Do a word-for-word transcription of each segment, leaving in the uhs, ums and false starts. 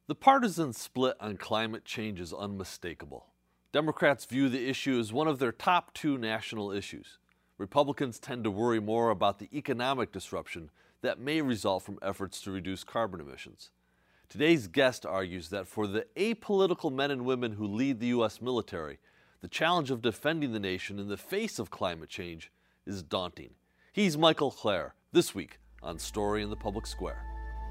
The partisan split on climate change is unmistakable. Democrats view the issue as one of their top two national issues. Republicans tend to worry more about the economic disruption that may result from efforts to reduce carbon emissions. Today's guest argues that for the apolitical men and women who lead the U S military, the challenge of defending the nation in the face of climate change is daunting. He's Michael Clare, this week on Story in the Public Square.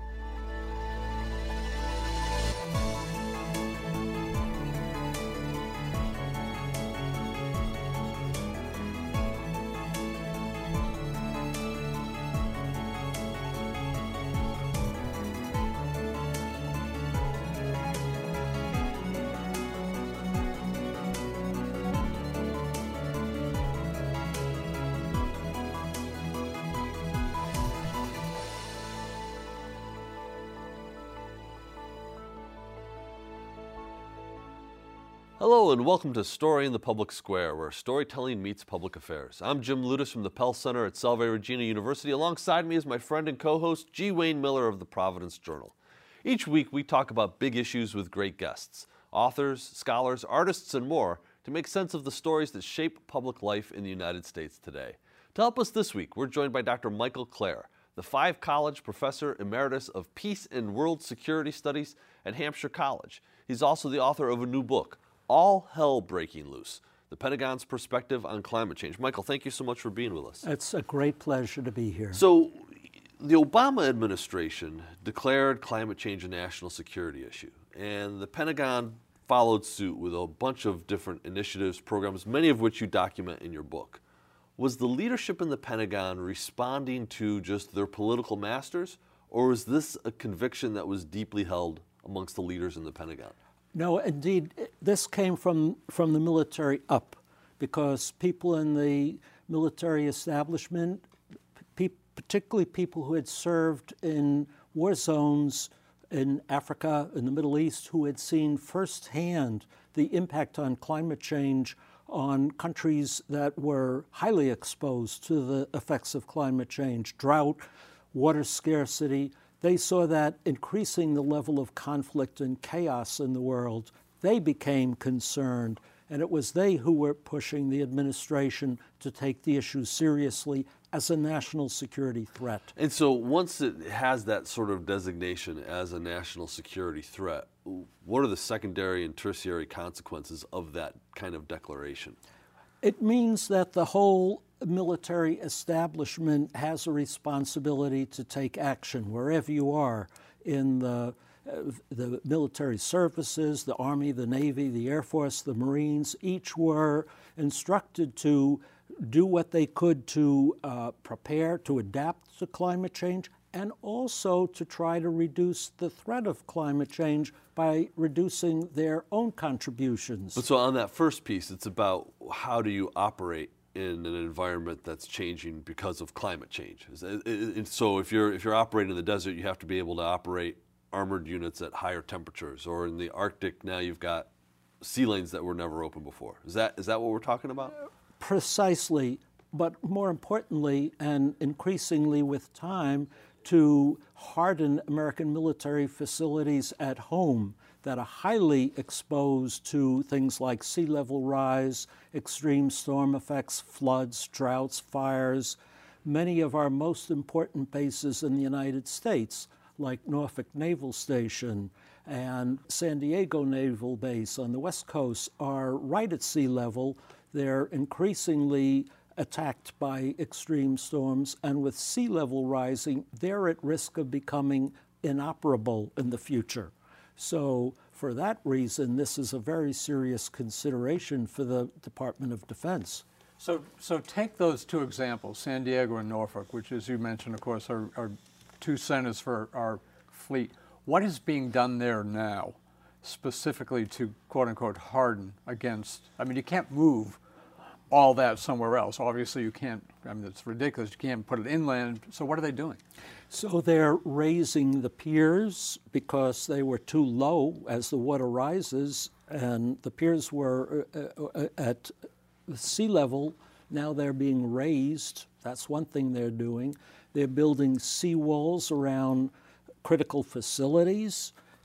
Hello and welcome to Story in the Public Square, where storytelling meets public affairs. I'm Jim Ludas from the Pell Center at Salve Regina University. Alongside me is my friend and co-host G. Wayne Miller of the Providence Journal. Each week we talk about big issues with great guests, authors, scholars, artists, and more to make sense of the stories that shape public life in the United States today. To help us this week, we're joined by Doctor Michael Clare, the Five College Professor Emeritus of Peace and World Security Studies at Hampshire College. He's also the author of a new book, All Hell Breaking Loose, the Pentagon's Perspective on Climate Change. Michael, thank you so much for being with us. It's a great pleasure to be here. So, the Obama administration declared climate change a national security issue, and the Pentagon followed suit with a bunch of different initiatives, programs, many of which you document in your book. Was the leadership in the Pentagon responding to just their political masters, or was this a conviction that was deeply held amongst the leaders in the Pentagon? No, indeed, this came from, from the military up, because people in the military establishment, pe particularly people who had served in war zones in Africa, in the Middle East, who had seen firsthand the impact on climate change on countries that were highly exposed to the effects of climate change, drought, water scarcity. They saw that increasing the level of conflict and chaos in the world. They became concerned, and it was they who were pushing the administration to take the issue seriously as a national security threat. And so once it has that sort of designation as a national security threat, what are the secondary and tertiary consequences of that kind of declaration? It means that the whole military establishment has a responsibility to take action wherever you are in the, uh, the military services, the Army, the Navy, the Air Force, the Marines. Each were instructed to do what they could to uh, prepare, to adapt to climate change, and also to try to reduce the threat of climate change by reducing their own contributions. But so on that first piece, it's about how do you operate in an environment that's changing because of climate change. So if you're if you're operating in the desert, you have to be able to operate armored units at higher temperatures. Or in the Arctic, now you've got sea lanes that were never open before. Is that is that what we're talking about? Precisely, but more importantly, and increasingly with time, to harden American military facilities at home that are highly exposed to things like sea level rise, extreme storm effects, floods, droughts, fires. Many of our most important bases in the United States, like Norfolk Naval Station and San Diego Naval Base on the West Coast, are right at sea level. They're increasingly attacked by extreme storms, and with sea level rising, they're at risk of becoming inoperable in the future. So for that reason, this is a very serious consideration for the Department of Defense. So, so take those two examples, San Diego and Norfolk, which, as you mentioned, of course, are, are two centers for our fleet. What is being done there now, specifically to, quote unquote, harden against? I mean, you can't move all that somewhere else. Obviously, you can't, I mean, it's ridiculous. You can't put it inland. So what are they doing? So they're raising the piers because they were too low as the water rises, and the piers were uh, at sea level. Now they're being raised. That's one thing they're doing. They're building seawalls around critical facilities,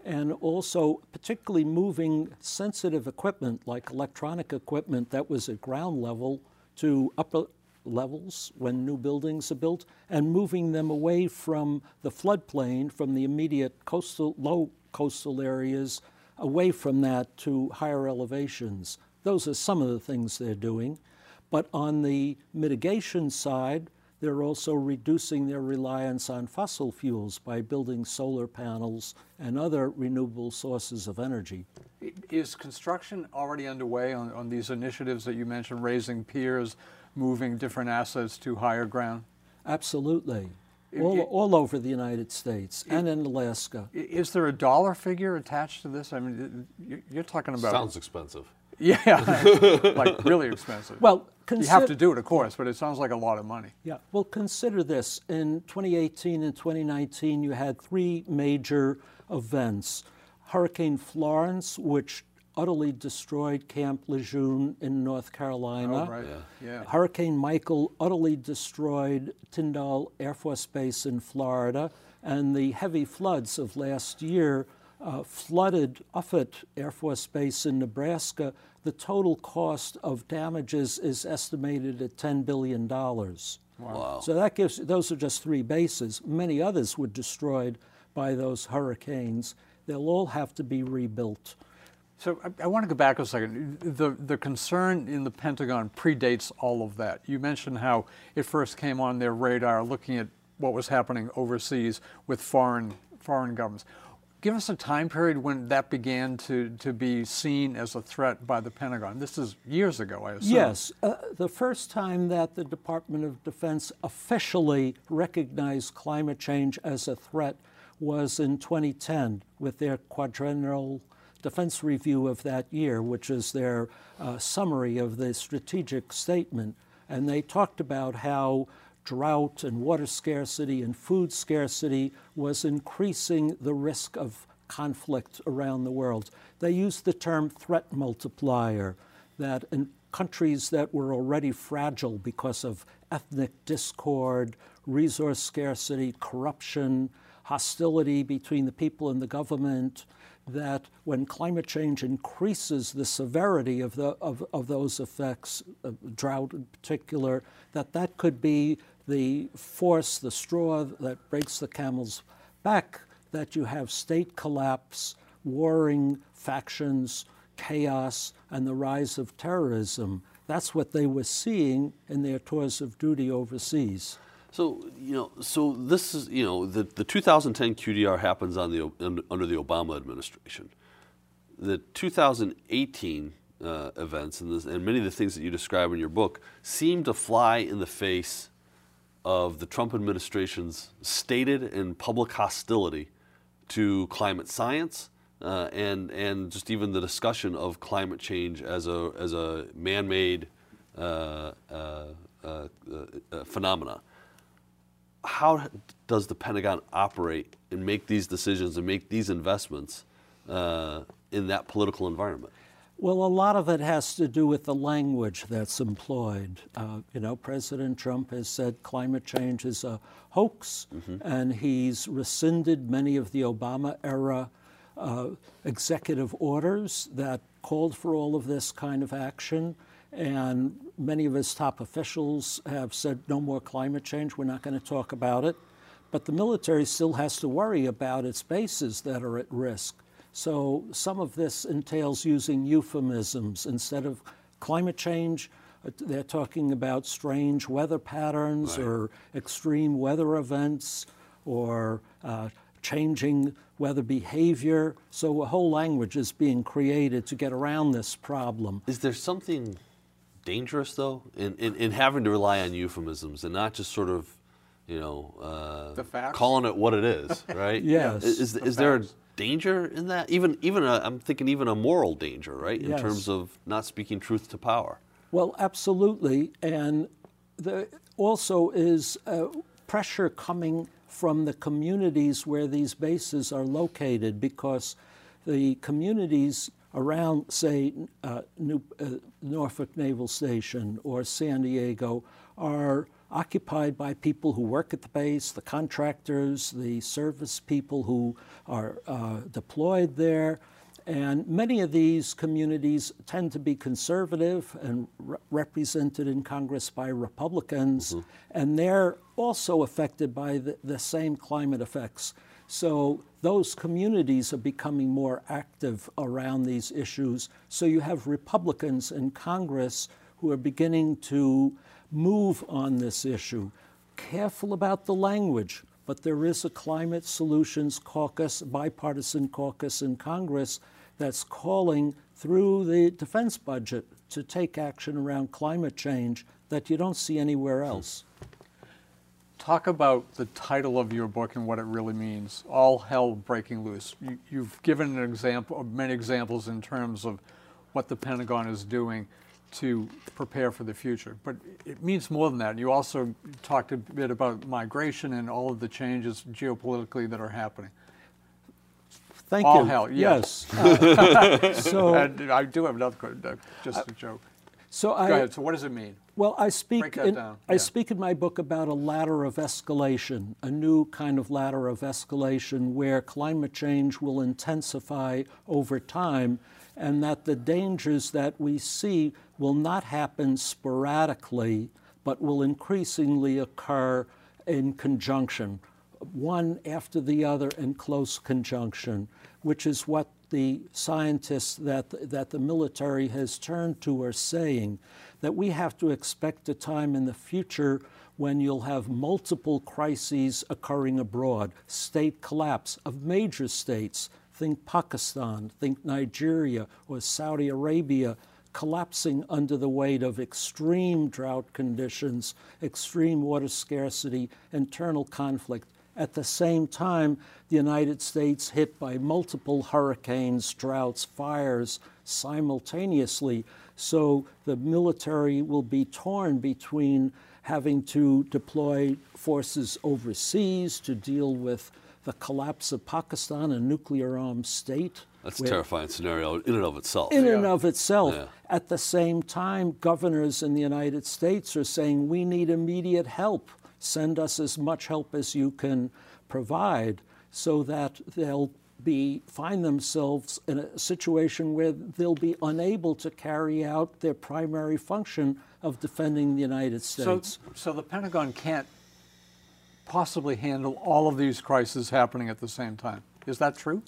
and also particularly moving sensitive equipment like electronic equipment that was at ground level to upper levels when new buildings are built, and moving them away from the floodplain, from the immediate coastal, low coastal areas, away from that to higher elevations. Those are some of the things they're doing. But on the mitigation side, they're also reducing their reliance on fossil fuels by building solar panels and other renewable sources of energy. Is construction already underway on, on these initiatives that you mentioned, raising piers, moving different assets to higher ground? Absolutely. It- All, it- all over the United States and in Alaska. I- Is there a dollar figure attached to this? I mean, you- you're talking about... Sounds expensive. Yeah, like really expensive. Well, you consi- have to do it, of course, but it sounds like a lot of money. Yeah, well, consider this. In twenty eighteen and twenty nineteen, you had three major events. Hurricane Florence, which utterly destroyed Camp Lejeune in North Carolina. Oh, right. Yeah. Yeah. Hurricane Michael utterly destroyed Tyndall Air Force Base in Florida, and the heavy floods of last year uh, flooded Offutt Air Force Base in Nebraska. The total cost of damages is estimated at ten billion dollars. Wow. So that gives, those are just three bases. Many others were destroyed by those hurricanes. They'll all have to be rebuilt. So I, I want to go back a second. The, the concern in the Pentagon predates all of that. You mentioned how it first came on their radar looking at what was happening overseas with foreign, foreign governments. Give us a time period when that began to, to be seen as a threat by the Pentagon. This is years ago, I assume. Yes. Uh, the first time that the Department of Defense officially recognized climate change as a threat was in twenty ten with their quadrennial defense review of that year, which is their uh, summary of the strategic statement. And they talked about how drought and water scarcity and food scarcity was increasing the risk of conflict around the world. They used the term threat multiplier, that in countries that were already fragile because of ethnic discord, resource scarcity, corruption, hostility between the people and the government, that when climate change increases the severity of, the, of, of those effects, uh, drought in particular, that that could be the force, the straw that breaks the camel's back, that you have state collapse, warring factions, chaos, and the rise of terrorism. That's what they were seeing in their tours of duty overseas. So, you know, so this is, you know, the, the two thousand ten Q D R happens on the under the Obama administration. The two thousand eighteen uh, events and, this, and many of the things that you describe in your book seem to fly in the face of the Trump administration's stated and public hostility to climate science uh, and and just even the discussion of climate change as a as a man-made uh, uh, uh, uh, phenomena. How does the Pentagon operate and make these decisions and make these investments uh, in that political environment? Well, a lot of it has to do with the language that's employed. Uh, you know, President Trump has said climate change is a hoax, mm-hmm. and he's rescinded many of the Obama-era uh, executive orders that called for all of this kind of action. And many of his top officials have said no more climate change, we're not going to talk about it. But the military still has to worry about its bases that are at risk. So some of this entails using euphemisms. Instead of climate change, they're talking about strange weather patterns, right, or extreme weather events, or uh, changing weather behavior. So a whole language is being created to get around this problem. Is there something dangerous, though, in, in, in having to rely on euphemisms and not just sort of, you know, uh, the facts? Calling it what it is, right? Yes. Is, is, The is there a facts. danger in that? Even, even a, I'm thinking even a moral danger, right? In Yes. terms of not speaking truth to power. Well, absolutely. And there also is uh, pressure coming from the communities where these bases are located, because the communities around, say, uh, New, uh, Norfolk Naval Station or San Diego are occupied by people who work at the base, the contractors, the service people who are uh, deployed there. And many of these communities tend to be conservative and re- represented in Congress by Republicans, mm-hmm. and they're also affected by the, the same climate effects. So those communities are becoming more active around these issues. So you have Republicans in Congress who are beginning to move on this issue. Careful about the language, but there is a Climate Solutions Caucus, bipartisan caucus in Congress that's calling through the defense budget to take action around climate change that you don't see anywhere else. Talk about the title of your book and what it really means, All Hell Breaking Loose. You, you've given an example, many examples in terms of what the Pentagon is doing to prepare for the future. But it means more than that. You also talked a bit about migration and all of the changes geopolitically that are happening. Thank All you. hell, yes. yes. Uh, so and I do have another question, uh, just a joke. So Go I, ahead. So what does it mean? Well, I speak Break that in, down. I Yeah. speak in my book about a ladder of escalation, a new kind of ladder of escalation where climate change will intensify over time, and that the dangers that we see will not happen sporadically, but will increasingly occur in conjunction, one after the other in close conjunction, which is what the scientists that, that the military has turned to are saying, that we have to expect a time in the future when you'll have multiple crises occurring abroad, state collapse of major states, think Pakistan, think Nigeria or Saudi Arabia, collapsing under the weight of extreme drought conditions, extreme water scarcity, internal conflict. At the same time, the United States hit by multiple hurricanes, droughts, fires simultaneously. So the military will be torn between having to deploy forces overseas to deal with the collapse of Pakistan, a nuclear-armed state. That's a terrifying scenario in and of itself. In and of itself. Yeah. At the same time, governors in the United States are saying, we need immediate help. Send us as much help as you can provide, so that they'll be find themselves in a situation where they'll be unable to carry out their primary function of defending the United States. So, so the Pentagon can't possibly handle all of these crises happening at the same time. Is that true?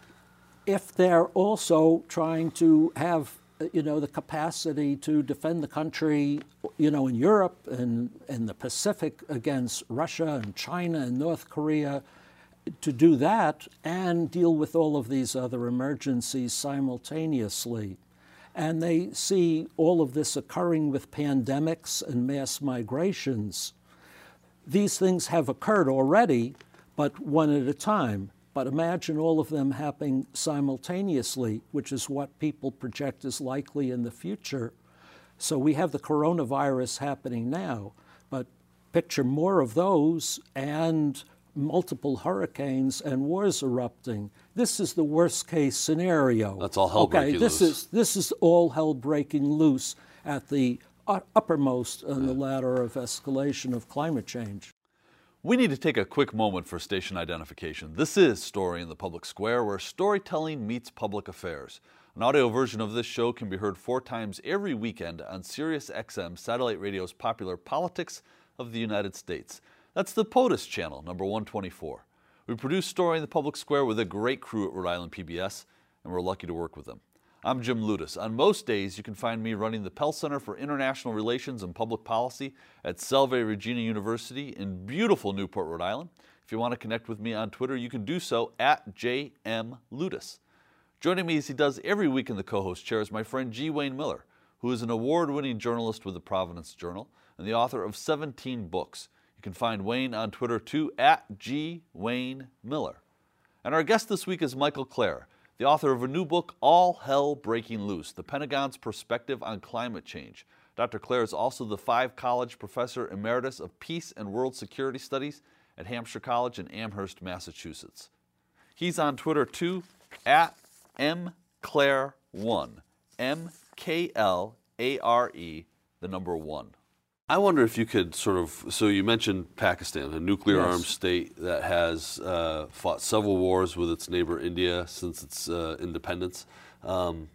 If they're also trying to have, you know, the capacity to defend the country, you know, in Europe and in the Pacific against Russia and China and North Korea, to do that and deal with all of these other emergencies simultaneously. And they see all of this occurring with pandemics and mass migrations. These things have occurred already, but one at a time. But imagine all of them happening simultaneously, which is what people project is likely in the future. So we have the coronavirus happening now, but picture more of those and multiple hurricanes and wars erupting. This is the worst case scenario. That's all hell okay, breaking this loose. is this is all hell breaking loose at the uppermost on the ladder of escalation of climate change. We need to take a quick moment for station identification. This is Story in the Public Square, where storytelling meets public affairs. An audio version of this show can be heard four times every weekend on Sirius X M satellite radio's popular Politics of the United States. That's the POTUS channel, number one twenty-four. We produce Story in the Public Square with a great crew at Rhode Island P B S, and we're lucky to work with them. I'm Jim Ludas. On most days, you can find me running the Pell Center for International Relations and Public Policy at Salve Regina University in beautiful Newport, Rhode Island. If you want to connect with me on Twitter, you can do so at J M Ludas. Joining me as he does every week in the co-host chair is my friend G. Wayne Miller, who is an award-winning journalist with the Providence Journal and the author of seventeen books. You can find Wayne on Twitter too, at G. Wayne Miller. And our guest this week is Michael Klare, the author of a new book, All Hell Breaking Loose, The Pentagon's Perspective on Climate Change. Doctor Klare is also the Five College Professor Emeritus of Peace and World Security Studies at Hampshire College in Amherst, Massachusetts. He's on Twitter too, at M Klare one, M K L A R E, the number one. I wonder if you could sort of, so you mentioned Pakistan, a nuclear Yes. armed state that has uh, fought several wars with its neighbor India since its uh, independence. Um,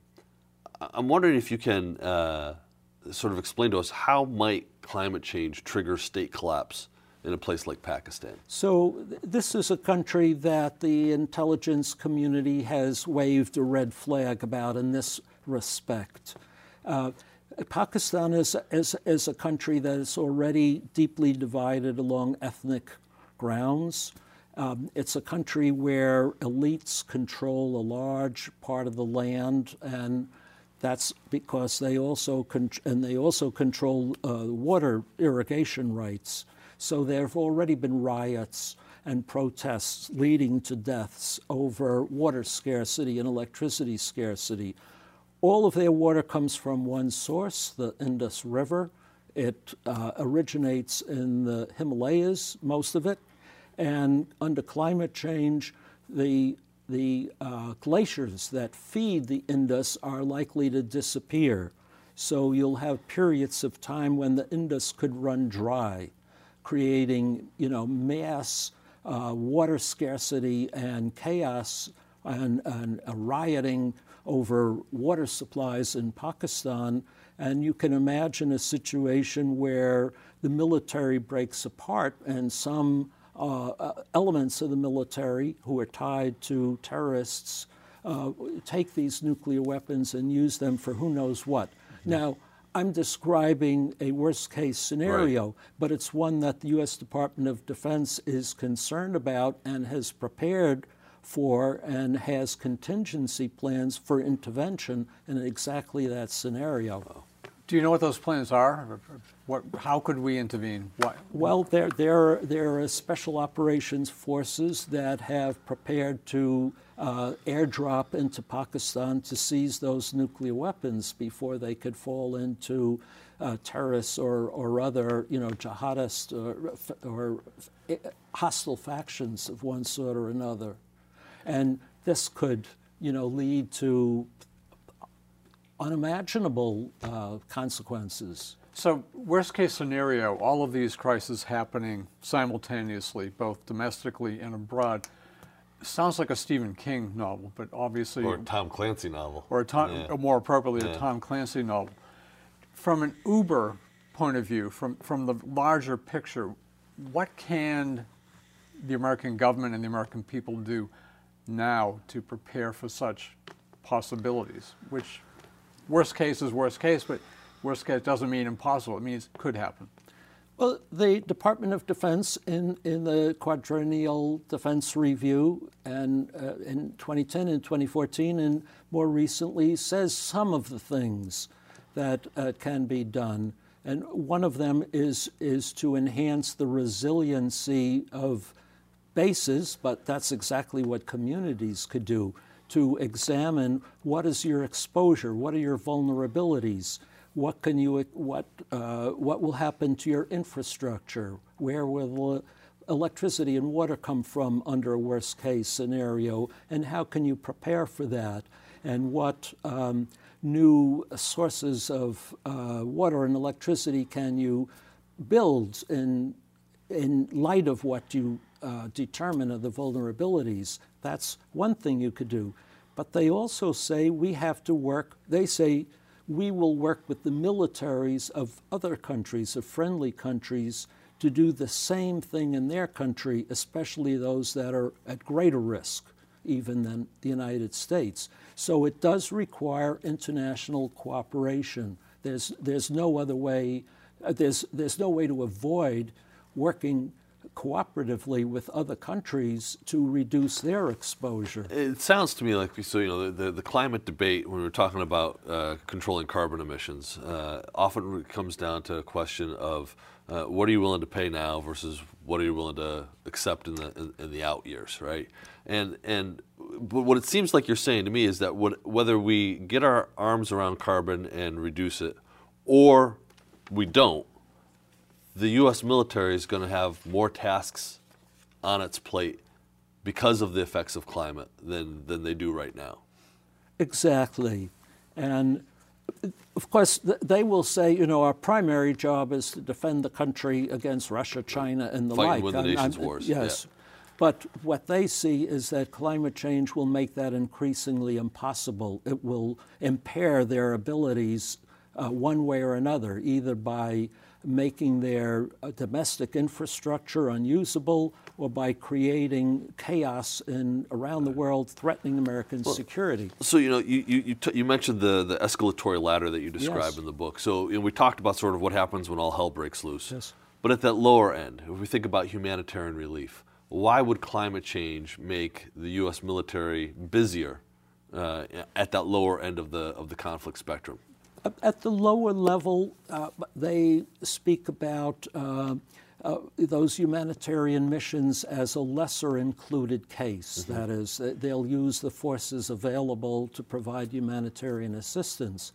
I- I'm wondering if you can uh, sort of explain to us how might climate change trigger state collapse in a place like Pakistan? So th- this is a country that the intelligence community has waved a red flag about in this respect. Uh, Pakistan is, is, is a country that is already deeply divided along ethnic grounds. Um, it's a country where elites control a large part of the land, and that's because they also con- and they also control uh, water irrigation rights. So there have already been riots and protests leading to deaths over water scarcity and electricity scarcity. All of their water comes from one source, the Indus River. It uh, originates in the Himalayas, most of it. And under climate change, the, the uh, glaciers that feed the Indus are likely to disappear. So you'll have periods of time when the Indus could run dry, creating, you know, mass uh, water scarcity and chaos and, and uh, rioting over water supplies in Pakistan. And you can imagine a situation where the military breaks apart and some uh, uh, elements of the military who are tied to terrorists uh, take these nuclear weapons and use them for who knows what. Mm-hmm. Now, I'm describing a worst-case scenario, right, but it's one that the U S Department of Defense is concerned about and has prepared for and has contingency plans for intervention in exactly that scenario. Do you know what those plans are? What, how could we intervene? What? Well, there, there, there are special operations forces that have prepared to uh, airdrop into Pakistan to seize those nuclear weapons before they could fall into uh, terrorists or, or other, you know, jihadist or, or hostile factions of one sort or another. And this could, you know, lead to unimaginable uh, consequences. So, worst case scenario, all of these crises happening simultaneously, both domestically and abroad, sounds like a Stephen King novel, but obviously... Or a Tom Clancy novel. Or, a Tom, yeah. or more appropriately, yeah. a Tom Clancy novel. From an Uber point of view, from, from the larger picture, what can the American government and the American people do now to prepare for such possibilities, which worst case is worst case, but worst case doesn't mean impossible. It means it could happen. Well, the Department of Defense in, in the Quadrennial Defense Review and uh, in twenty ten and twenty fourteen and more recently says some of the things that uh, can be done. And one of them is, is to enhance the resiliency of bases, but that's exactly what communities could do, to examine what is your exposure, what are your vulnerabilities, what can you, what, uh, what will happen to your infrastructure, where will electricity and water come from under a worst case scenario, and how can you prepare for that, and what um, new sources of uh, water and electricity can you build in, in light of what you Uh, determine of the vulnerabilities. That's one thing you could do. But they also say we have to work, they say we will work with the militaries of other countries, of friendly countries, to do the same thing in their country, especially those that are at greater risk even than the United States. So it does require international cooperation. There's, there's no other way, uh, there's, there's no way to avoid working cooperatively with other countries to reduce their exposure. It sounds to me like, so you know, the, the, the climate debate, when we're talking about uh, controlling carbon emissions, uh, often comes down to a question of uh, what are you willing to pay now versus what are you willing to accept in the in, in the out years, right? And and but what it seems like you're saying to me is that what, whether we get our arms around carbon and reduce it, or we don't, the U S military is going to have more tasks on its plate because of the effects of climate than, than they do right now. Exactly. And of course, th- they will say, you know, our primary job is to defend the country against Russia, China, and the Fight like. and win the I'm- nation's I'm- wars. Yes. Yeah. But what they see is that climate change will make that increasingly impossible. It will impair their abilities uh, one way or another, either by making their uh, domestic infrastructure unusable or by creating chaos in, around the world, threatening American well, security. So, you know, you, you, you, t- you mentioned the, the escalatory ladder that you describe Yes. in the book. So, you know, we talked about sort of what happens when all hell breaks loose. Yes. But at that lower end, if we think about humanitarian relief, why would climate change make the U S military busier uh, at that lower end of the of the conflict spectrum? At the lower level, uh, they speak about uh, uh, those humanitarian missions as a lesser included case. Mm-hmm. That is, they'll use the forces available to provide humanitarian assistance.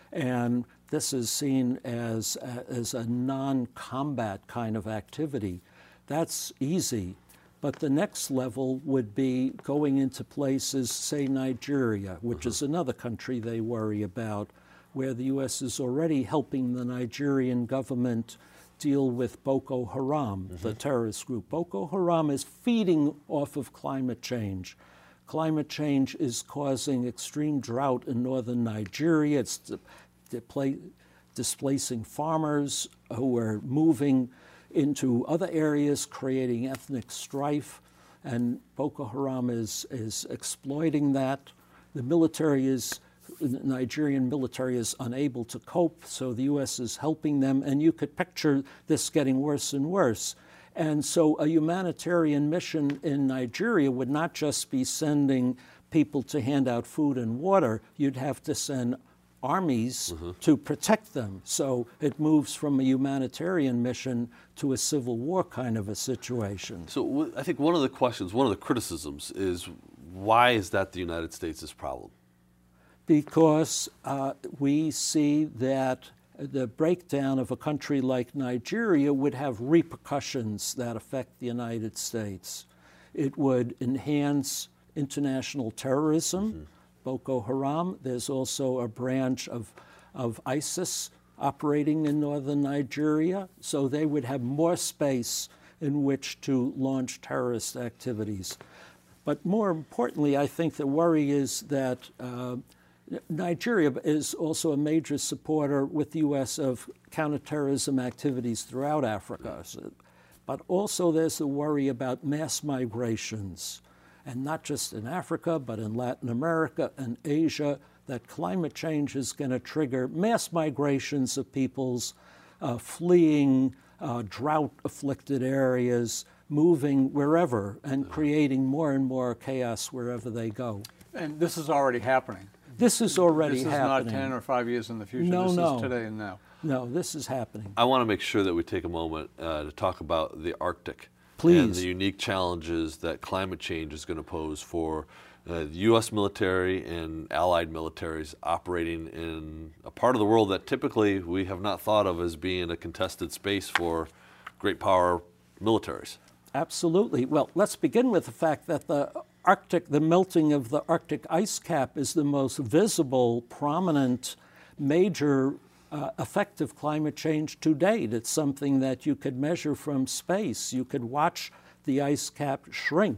And this is seen as, as a non-combat kind of activity. That's easy. But the next level would be going into places, say Nigeria, which mm-hmm. is another country they worry about, where the U S is already helping the Nigerian government deal with Boko Haram, mm-hmm. the terrorist group. Boko Haram is feeding off of climate change. Climate change is causing extreme drought in northern Nigeria. It's di- di- displacing farmers who are moving into other areas, creating ethnic strife, and Boko Haram is, is exploiting that. The military is, the Nigerian military is unable to cope, so the U S is helping them, and you could picture this getting worse and worse. And so a humanitarian mission in Nigeria would not just be sending people to hand out food and water, you'd have to send armies mm-hmm. to protect them. So it moves from a humanitarian mission to a civil war kind of a situation. So w- I think one of the questions, one of the criticisms is, why is that the United States' problem? Because uh, we see that the breakdown of a country like Nigeria would have repercussions that affect the United States. It would enhance international terrorism. Mm-hmm. Boko Haram. There's also a branch of, of ISIS operating in northern Nigeria, so they would have more space in which to launch terrorist activities. But more importantly, I think the worry is that uh, Nigeria is also a major supporter with the U S of counterterrorism activities throughout Africa. So, but also there's the worry about mass migrations. And not just in Africa, but in Latin America and Asia, that climate change is going to trigger mass migrations of peoples uh, fleeing uh, drought-afflicted areas, moving wherever, and creating more and more chaos wherever they go. And this is already happening. This is already this is happening. This is not ten or five years in the future. No, this no. is today and now. No, this is happening. I want to make sure that we take a moment uh, to talk about the Arctic. Please. And the unique challenges that climate change is going to pose for uh, the U S military and allied militaries operating in a part of the world that typically we have not thought of as being a contested space for great power militaries. Absolutely. Well, let's begin with the fact that the Arctic, the melting of the Arctic ice cap is the most visible, prominent, major Uh, effective climate change to date. It's something that you could measure from space. You could watch the ice cap shrink.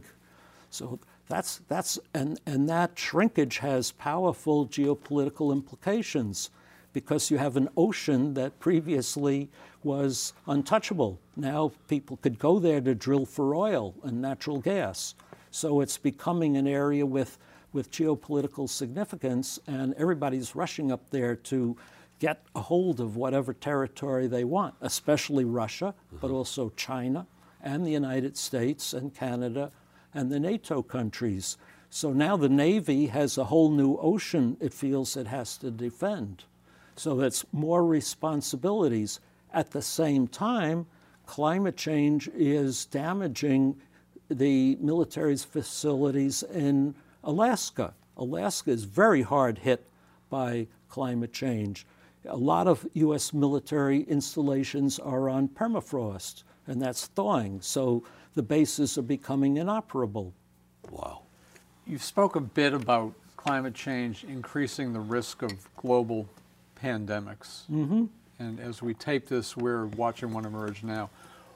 So that's that's and and that shrinkage has powerful geopolitical implications, because you have an ocean that previously was untouchable. Now people could go there to drill for oil and natural gas. So it's becoming an area with with geopolitical significance, and everybody's rushing up there to get a hold of whatever territory they want, especially Russia, mm-hmm. but also China and the United States and Canada and the NATO countries. So now the Navy has a whole new ocean it feels it has to defend. So it's more responsibilities. At the same time, climate change is damaging the military's facilities in Alaska. Alaska is very hard hit by climate change. A lot of U S military installations are on permafrost, and that's thawing, so the bases are becoming inoperable. Wow. You spoke a bit about climate change increasing the risk of global pandemics. Mm-hmm. And as we tape this, we're watching one emerge now.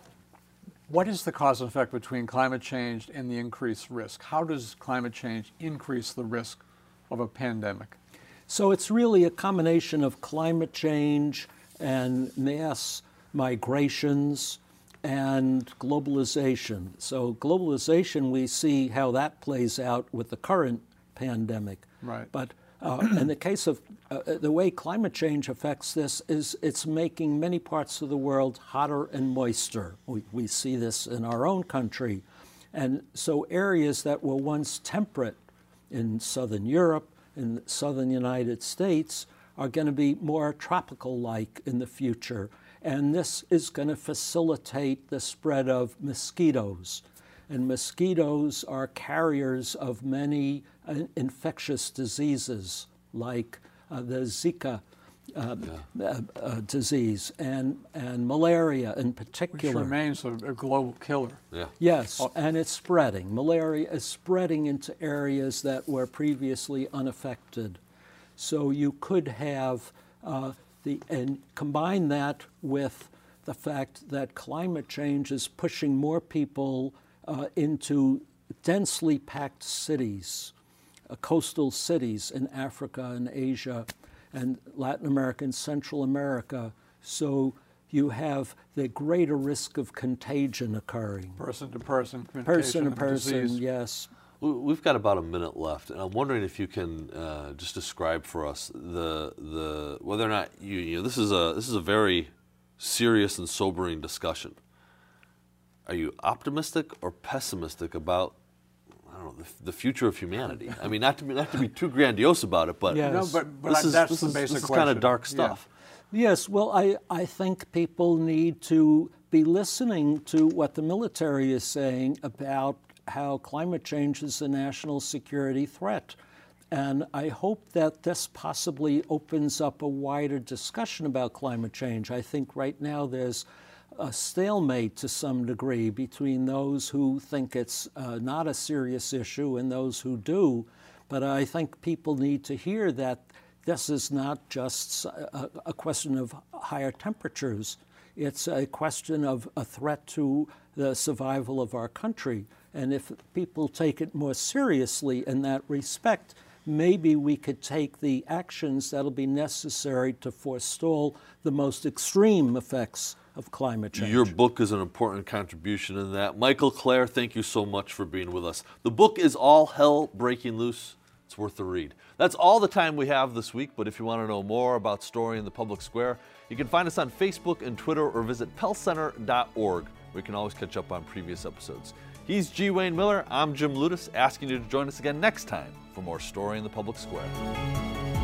What is the cause and effect between climate change and the increased risk? How does climate change increase the risk of a pandemic? So it's really a combination of climate change and mass migrations and globalization. So globalization, we see how that plays out with the current pandemic. Right. But uh, in the case of uh, the way climate change affects this is it's making many parts of the world hotter and moister. We, we see this in our own country. And so areas that were once temperate in southern Europe, in the southern United States, are going to be more tropical-like in the future. And this is going to facilitate the spread of mosquitoes. And mosquitoes are carriers of many uh, infectious diseases, like uh, the Zika uh, yeah. uh, uh, disease and, and malaria in particular. Which remains a, a global killer. Yeah. Yes, oh. and it's spreading. Malaria is spreading into areas that were previously unaffected. So you could have uh, the, and combine that with the fact that climate change is pushing more people uh, into densely packed cities, uh, coastal cities in Africa and Asia and Latin America and Central America. So you have the greater risk of contagion occurring. Person to person, person to person, disease. Yes. We've got about a minute left, and I'm wondering if you can uh, just describe for us the the whether or not you you know this is a this is a very serious and sobering discussion. Are you optimistic or pessimistic about I don't know the, the future of humanity? I mean, not to be not to be too grandiose about it, but yes. no, but, but this I, is that's this the is, basic this is question. kind of dark stuff. Yeah. Yes. Well, I I think people need to be listening to what the military is saying about how climate change is a national security threat. And I hope that this possibly opens up a wider discussion about climate change. I think right now there's a stalemate to some degree between those who think it's uh, not a serious issue and those who do. But I think people need to hear that this is not just a, a question of higher temperatures. It's a question of a threat to the survival of our country. And if people take it more seriously in that respect, maybe we could take the actions that'll be necessary to forestall the most extreme effects of climate change. Your book is an important contribution in that. Michael Klare, thank you so much for being with us. The book is All Hell Breaking Loose. It's worth the read. That's all the time we have this week, but if you want to know more about Story in the Public Square, you can find us on Facebook and Twitter or visit pell center dot org, where you can always catch up on previous episodes. He's G. Wayne Miller. I'm Jim Ludes, asking you to join us again next time for more Story in the Public Square.